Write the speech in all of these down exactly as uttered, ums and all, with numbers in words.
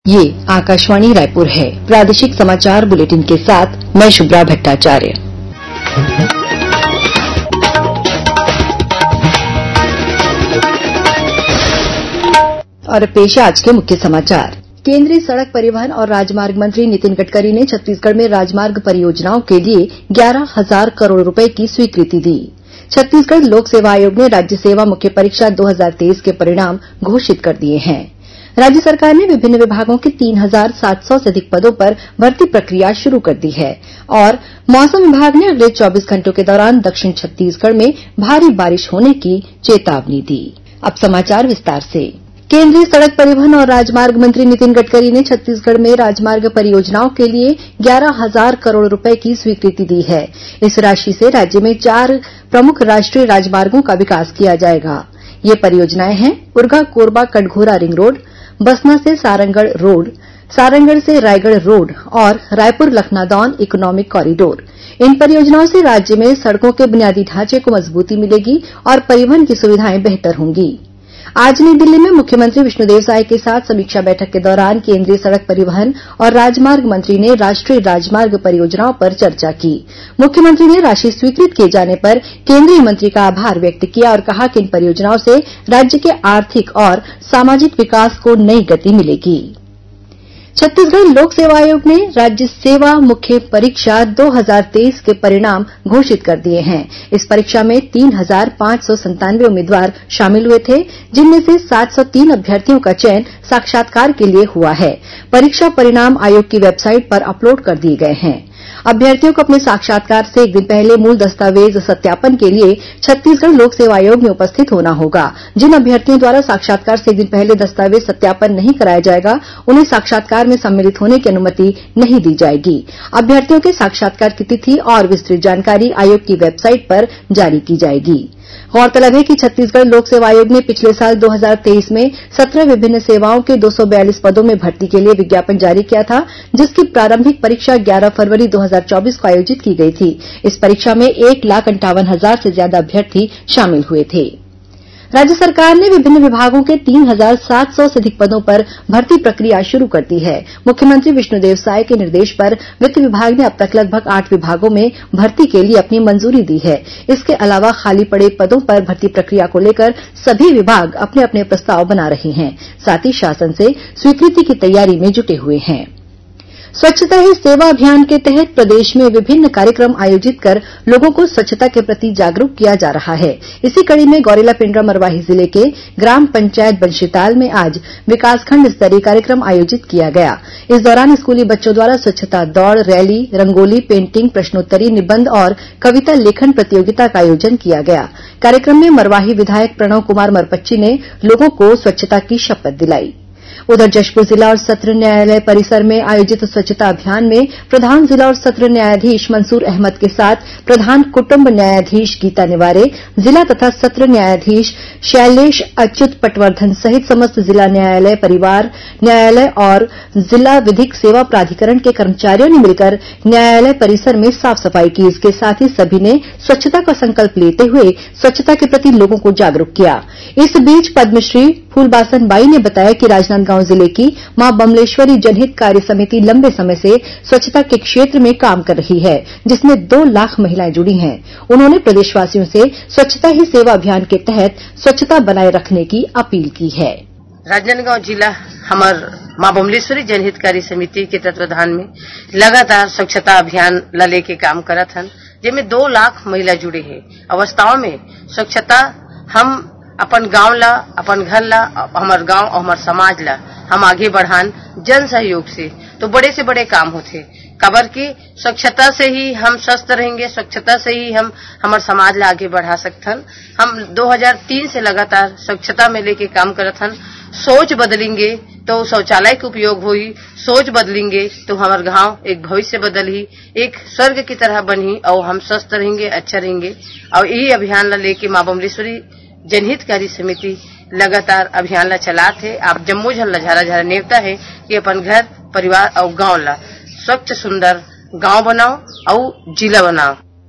ये आकाशवाणी रायपुर है। प्रादेशिक समाचार बुलेटिन के साथ मैं शुभ्रा भट्टाचार्य। और पेश आज के मुख्य समाचार। केंद्रीय सड़क परिवहन और राजमार्ग मंत्री नितिन गडकरी ने छत्तीसगढ़ में राजमार्ग परियोजनाओं के लिए ग्यारह हजार करोड़ रुपए की स्वीकृति दी। छत्तीसगढ़ लोक सेवा आयोग ने राज्य सेवा मुख्य परीक्षा दो हजार तेईस के परिणाम घोषित कर दिए हैं। राज्य सरकार ने विभिन्न विभागों के तीन हजार सात सौ से अधिक पदों पर भर्ती प्रक्रिया शुरू कर दी है और मौसम विभाग ने अगले चौबीस घंटों के दौरान दक्षिण छत्तीसगढ़ में भारी बारिश होने की चेतावनी दी। अब समाचार विस्तार से। केंद्रीय सड़क परिवहन और राजमार्ग मंत्री नितिन गडकरी ने छत्तीसगढ़ में राजमार्ग परियोजनाओं के लिए ग्यारह हजार करोड़ रुपए की स्वीकृति दी है। इस राशि से राज्य में चार प्रमुख राष्ट्रीय राजमार्गों का विकास किया जाएगा। ये परियोजनाएं हैं उरगा कोरबा कटघोरा रिंग रोड, बसना से सारंगढ़ रोड, सारंगढ़ से रायगढ़ रोड और रायपुर लखनादौन इकोनॉमिक कॉरिडोर। इन परियोजनाओं से राज्य में सड़कों के बुनियादी ढांचे को मजबूती मिलेगी और परिवहन की सुविधाएं बेहतर होंगी। आज नई दिल्ली में मुख्यमंत्री विष्णुदेव साय के साथ समीक्षा बैठक के दौरान केंद्रीय सड़क परिवहन और राजमार्ग मंत्री ने राष्ट्रीय राजमार्ग परियोजनाओं पर चर्चा की। मुख्यमंत्री ने राशि स्वीकृत किए जाने पर केंद्रीय मंत्री का आभार व्यक्त किया और कहा कि इन परियोजनाओं से राज्य के आर्थिक और सामाजिक विकास को नई गति मिलेगी। छत्तीसगढ़ लोक सेवा आयोग ने राज्य सेवा मुख्य परीक्षा दो हजार तेईस के परिणाम घोषित कर दिए हैं। इस परीक्षा में तीन हजार पांच सौ संतानवे उम्मीदवार शामिल हुए थे, जिनमें से सात सौ तीन अभ्यर्थियों का चयन साक्षात्कार के लिए हुआ है। परीक्षा परिणाम आयोग की वेबसाइट पर अपलोड कर दिए गए हैं। अभ्यर्थियों को अपने साक्षात्कार से एक दिन पहले मूल दस्तावेज सत्यापन के लिए छत्तीसगढ़ लोक सेवा आयोग में उपस्थित होना होगा। जिन अभ्यर्थियों द्वारा साक्षात्कार से एक दिन पहले दस्तावेज सत्यापन नहीं कराया जाएगा, उन्हें साक्षात्कार में सम्मिलित होने की अनुमति नहीं दी जाएगी। अभ्यर्थियों के साक्षात्कार की तिथि और विस्तृत जानकारी आयोग की वेबसाइट पर जारी की जाएगी। गौरतलब है कि छत्तीसगढ़ लोक सेवा आयोग ने पिछले साल दो हजार तेईस में सत्रह विभिन्न सेवाओं के दो सौ बयालीस पदों में भर्ती के लिए विज्ञापन जारी किया था, जिसकी प्रारंभिक परीक्षा ग्यारह फरवरी दो हजार चौबीस को आयोजित की गई थी। इस परीक्षा में एक लाख अंठावन हजार से ज्यादा अभ्यर्थी शामिल हुए थे। राज्य सरकार ने विभिन्न विभागों के तीन हजार सात सौ से अधिक पदों पर भर्ती प्रक्रिया शुरू कर दी है। मुख्यमंत्री विष्णुदेव साय के निर्देश पर वित्त विभाग ने अब तक लगभग आठ विभागों में भर्ती के लिए अपनी मंजूरी दी है। इसके अलावा खाली पड़े पदों पर भर्ती प्रक्रिया को लेकर सभी विभाग अपने अपने प्रस्ताव बना रहे हैं। साथ ही शासन से स्वीकृति की तैयारी में जुटे हुए हैं। स्वच्छता ही सेवा अभियान के तहत प्रदेश में विभिन्न कार्यक्रम आयोजित कर लोगों को स्वच्छता के प्रति जागरूक किया जा रहा है। इसी कड़ी में गौरेला पेण्ड्रा मरवाही जिले के ग्राम पंचायत बंशीताल में आज विकासखंड स्तरीय कार्यक्रम आयोजित किया गया। इस दौरान स्कूली बच्चों द्वारा स्वच्छता दौड़, रैली, रंगोली, पेंटिंग, प्रश्नोत्तरी, निबंध और कविता लेखन प्रतियोगिता का आयोजन किया गया। कार्यक्रम में मरवाही विधायक प्रणव कुमार मरपच्ची ने लोगों को स्वच्छता की शपथ दिलाई। उधर जशपुर जिला और सत्र न्यायालय परिसर में आयोजित स्वच्छता अभियान में प्रधान जिला और सत्र न्यायाधीश मंसूर अहमद के साथ प्रधान कुटुंब न्यायाधीश गीता निवारे, जिला तथा सत्र न्यायाधीश शैलेश अच्युत पटवर्धन सहित समस्त जिला न्यायालय, परिवार न्यायालय और जिला विधिक सेवा प्राधिकरण के कर्मचारियों ने मिलकर न्यायालय परिसर में साफ सफाई की। इसके साथ ही सभी ने स्वच्छता का संकल्प लेते हुए स्वच्छता के प्रति लोगों को जागरूक किया। इस बीच पद्मश्री फूलबासन बाई ने बताया कि राजनांदगांव जिले की मां बमलेश्वरी जनहित कार्य समिति लंबे समय से स्वच्छता के क्षेत्र में काम कर रही है, जिसमें दो लाख महिलाएं जुड़ी हैं। उन्होंने प्रदेशवासियों से स्वच्छता ही सेवा अभियान के तहत स्वच्छता बनाए रखने की अपील की है। राजनांदगांव जिला हमार मां बमलेश्वरी जनहित कार्य समिति के तत्वाधान में लगातार स्वच्छता अभियान ला लेके काम करत हन, जिसमें दो लाख महिला जुड़े हैं। अवस्थाओं में स्वच्छता हम अपन गांव ला, अपन घर ला, हमार गांव और हमार समाज ला हम आगे बढ़ान जन सहयोग से, तो बड़े से बड़े काम होते। कबर की स्वच्छता से ही हम स्वस्थ रहेंगे, स्वच्छता से ही हम हमार समाज ला आगे बढ़ा सकथन। हम दो हजार तीन से लगातार स्वच्छता में लेके काम करत हन। सोच बदलेंगे तो शौचालय का उपयोग होई, सोच बदलेंगे तो हमार गांव एक भविष्य बदल ही, एक स्वर्ग की तरह बनी और हम स्वस्थ रहेंगे, अच्छा रहेंगे। और यही अभियान ला लेके मां बमलेश्वरी जनहित कार्य समिति लगातार अभियान ला चलात है। आप जम्मू झल झारा झारा नेवता है कि अपन घर, परिवार और गांव ला स्वच्छ सुंदर गांव बनाओ और जिला बनाओ।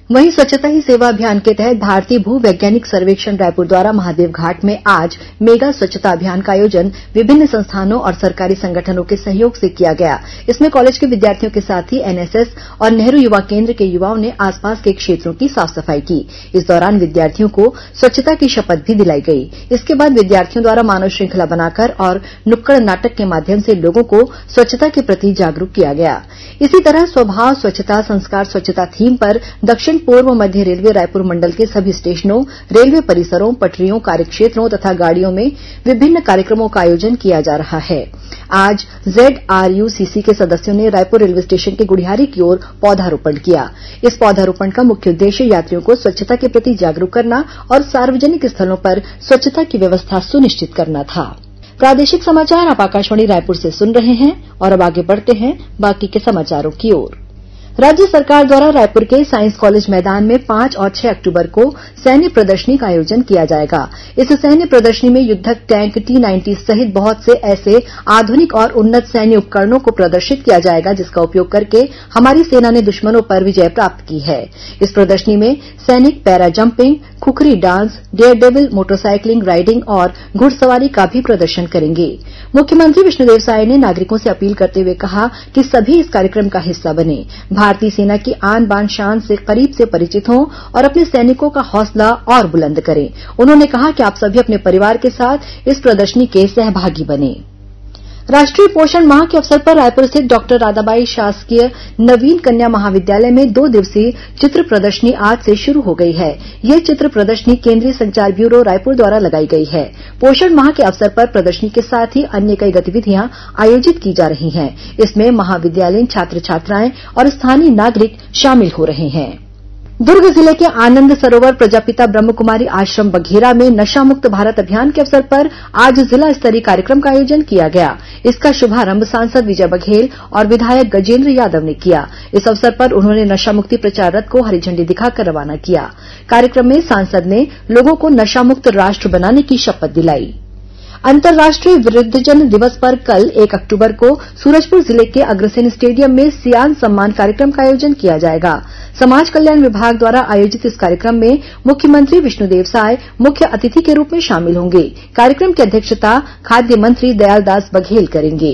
वहीं स्वच्छता ही सेवा अभियान के तहत भारतीय भू वैज्ञानिक सर्वेक्षण रायपुर द्वारा महादेव घाट में आज मेगा स्वच्छता अभियान का आयोजन विभिन्न संस्थानों और सरकारी संगठनों के सहयोग से किया गया। इसमें कॉलेज के विद्यार्थियों के साथ ही एनएसएस और नेहरू युवा केंद्र के युवाओं ने आसपास के क्षेत्रों की साफ सफाई की। इस दौरान विद्यार्थियों को स्वच्छता की शपथ भी दिलाई गई। इसके बाद विद्यार्थियों द्वारा मानव श्रृंखला बनाकर और नुक्कड़ नाटक के माध्यम से लोगों को स्वच्छता के प्रति जागरूक किया गया। इसी तरह स्वभाव स्वच्छता संस्कार स्वच्छता थीम पर दक्षिण पूर्व मध्य रेलवे रायपुर मंडल के सभी स्टेशनों, रेलवे परिसरों, पटरियों, कार्यक्षेत्रों तथा गाड़ियों में विभिन्न कार्यक्रमों का आयोजन किया जा रहा है। आज जेडआरयूसीसी के सदस्यों ने रायपुर रेलवे स्टेशन के गुढ़ियारी की ओर पौधारोपण किया। इस पौधारोपण का मुख्य उद्देश्य यात्रियों को स्वच्छता के प्रति जागरूक करना और सार्वजनिक स्थलों पर स्वच्छता की व्यवस्था सुनिश्चित करना था। प्रादेशिक समाचार आप आकाशवाणी रायपुर से सुन रहे हैं और अब आगे बढ़ते हैं बाकी के समाचारों की ओर। राज्य सरकार द्वारा रायपुर के साइंस कॉलेज मैदान में पांच और छह अक्टूबर को सैन्य प्रदर्शनी का आयोजन किया जाएगा। इस सैन्य प्रदर्शनी में युद्धक टैंक टी नाइंटी सहित बहुत से ऐसे आधुनिक और उन्नत सैन्य उपकरणों को प्रदर्शित किया जाएगा जिसका उपयोग करके हमारी सेना ने दुश्मनों पर विजय प्राप्त की है। इस प्रदर्शनी में सैनिक para jumping, khukri dance, dare devil, motorcycling, riding और घुड़सवारी का भी प्रदर्शन करेंगे। मुख्यमंत्री विष्णुदेव साय ने नागरिकों से अपील करते हुए कहा कि सभी इस कार्यक्रम का हिस्सा बने, भारतीय सेना की आन बान शान से करीब से परिचित हों और अपने सैनिकों का हौसला और बुलंद करें। उन्होंने कहा कि आप सभी अपने परिवार के साथ इस प्रदर्शनी के सहभागी बने। राष्ट्रीय पोषण माह के अवसर पर रायपुर स्थित डॉक्टर राधाबाई शासकीय नवीन कन्या महाविद्यालय में दो दिवसीय चित्र प्रदर्शनी आज से शुरू हो गई है। यह चित्र प्रदर्शनी केंद्रीय संचार ब्यूरो रायपुर द्वारा लगाई गई है। पोषण माह के अवसर पर प्रदर्शनी के साथ ही अन्य कई गतिविधियां आयोजित की जा रही हैं। इसमें महाविद्यालयीन छात्र छात्राएं और स्थानीय नागरिक शामिल हो रहे हैं। दुर्ग जिले के आनंद सरोवर प्रजापिता ब्रह्मकुमारी आश्रम बघेरा में नशा मुक्त भारत अभियान के अवसर पर आज जिला स्तरीय कार्यक्रम का आयोजन किया गया। इसका शुभारंभ सांसद विजय बघेल और विधायक गजेंद्र यादव ने किया। इस अवसर पर उन्होंने नशा मुक्ति प्रचार रथ को हरी झंडी दिखाकर रवाना किया। कार्यक्रम में सांसद ने लोगों को नशा मुक्त राष्ट्र बनाने की शपथ दिलाई। अंतर्राष्ट्रीय वृद्धजन दिवस पर कल एक अक्टूबर को सूरजपुर जिले के अग्रसेन स्टेडियम में सियान सम्मान कार्यक्रम का आयोजन किया जाएगा। समाज कल्याण विभाग द्वारा आयोजित इस कार्यक्रम में मुख्यमंत्री विष्णुदेव साय मुख्य अतिथि के रूप में शामिल होंगे। कार्यक्रम की अध्यक्षता खाद्य मंत्री दयालदास बघेल करेंगे।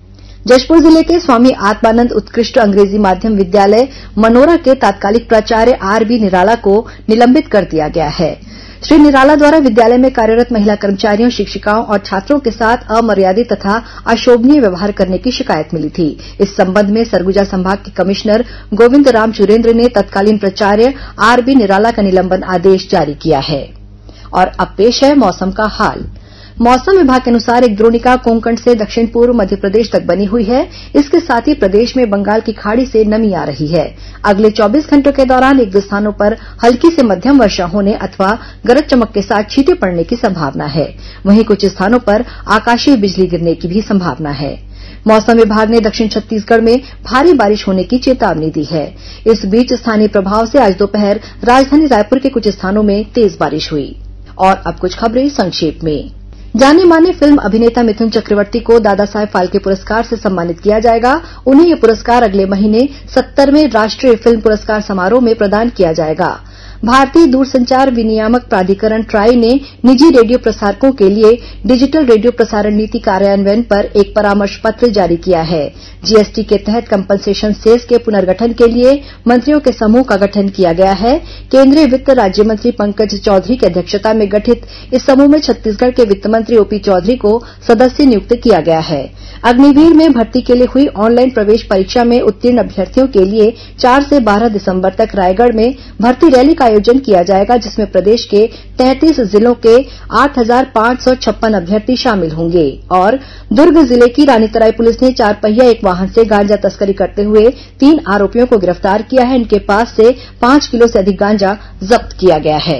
जशपुर जिले के स्वामी आत्मानंद उत्कृष्ट अंग्रेजी माध्यम विद्यालय मनोरा के तात्कालिक प्राचार्य आरबी निराला को निलंबित कर दिया गया है। श्री निराला द्वारा विद्यालय में कार्यरत महिला कर्मचारियों, शिक्षिकाओं और छात्रों के साथ अमर्यादित तथा अशोभनीय व्यवहार करने की शिकायत मिली थी। इस संबंध में सरगुजा संभाग के कमिश्नर गोविंद राम चुरेन्द्र ने तत्कालीन प्राचार्य आरबी निराला का निलंबन आदेश जारी किया है। और अब पेश है मौसम का हाल। मौसम विभाग के अनुसार एक द्रोणिका कोंकण से दक्षिण पूर्व मध्य प्रदेश तक बनी हुई है। इसके साथ ही प्रदेश में बंगाल की खाड़ी से नमी आ रही है। अगले चौबीस घंटों के दौरान एक दो स्थानों पर हल्की से मध्यम वर्षा होने अथवा गरज चमक के साथ छींटे पड़ने की संभावना है। वहीं कुछ स्थानों पर आकाशीय बिजली गिरने की भी संभावना है। मौसम विभाग ने दक्षिण छत्तीसगढ़ में भारी बारिश होने की चेतावनी दी है। इस बीच स्थानीय प्रभाव से आज दोपहर राजधानी रायपुर के कुछ स्थानों में तेज बारिश हुई। और अब कुछ खबरें संक्षेप में। जाने माने फिल्म अभिनेता मिथुन चक्रवर्ती को दादा साहेब फाल्के पुरस्कार से सम्मानित किया जाएगा। उन्हें यह पुरस्कार अगले महीने सत्तरवें राष्ट्रीय फिल्म पुरस्कार समारोह में प्रदान किया जाएगा। भारतीय दूरसंचार विनियामक प्राधिकरण ट्राई ने निजी रेडियो प्रसारकों के लिए डिजिटल रेडियो प्रसारण नीति कार्यान्वयन पर एक परामर्श पत्र जारी किया है। जीएसटी के तहत कंपनसेशन सेस के पुनर्गठन के लिए मंत्रियों के समूह का गठन किया गया है। केंद्रीय वित्त राज्य मंत्री पंकज चौधरी की अध्यक्षता में गठित इस समूह में छत्तीसगढ़ के वित्त मंत्री ओपी चौधरी को सदस्य नियुक्त किया गया है। अग्निवीर में भर्ती के लिए हुई ऑनलाइन प्रवेश परीक्षा में उत्तीर्ण अभ्यर्थियों के लिए चार से बारह दिसंबर तक रायगढ़ में भर्ती रैली का आयोजन किया जाएगा, जिसमें प्रदेश के तैंतीस जिलों के आठ हजार पांच सौ छप्पन अभ्यर्थी शामिल होंगे। और दुर्ग जिले की रानीतराई पुलिस ने चार पहिया एक वाहन से गांजा तस्करी करते हुए तीन आरोपियों को गिरफ्तार किया है। इनके पास से पांच किलो से अधिक गांजा जब्त किया गया है।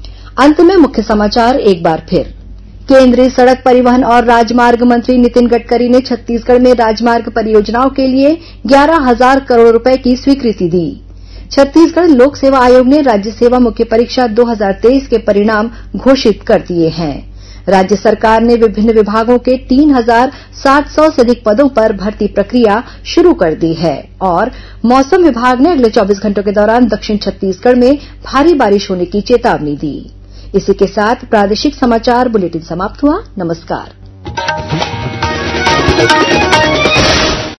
अंत में मुख्य समाचार एक बार फिर। केंद्रीय सड़क परिवहन और राजमार्ग मंत्री नितिन गडकरी ने छत्तीसगढ़ में राजमार्ग परियोजनाओं के लिए ग्यारह हजार करोड़ रुपए की स्वीकृति दी। छत्तीसगढ़ लोक सेवा आयोग ने राज्य सेवा मुख्य परीक्षा दो हजार तेईस के परिणाम घोषित कर दिए हैं। राज्य सरकार ने विभिन्न विभागों के तीन हजार सात सौ से अधिक पदों पर भर्ती प्रक्रिया शुरू कर दी है और मौसम विभाग ने अगले चौबीस घंटों के दौरान दक्षिण छत्तीसगढ़ में भारी बारिश होने की चेतावनी दी। इसी के साथ प्रादेशिक समाचार बुलेटिन समाप्त हुआ। नमस्कार।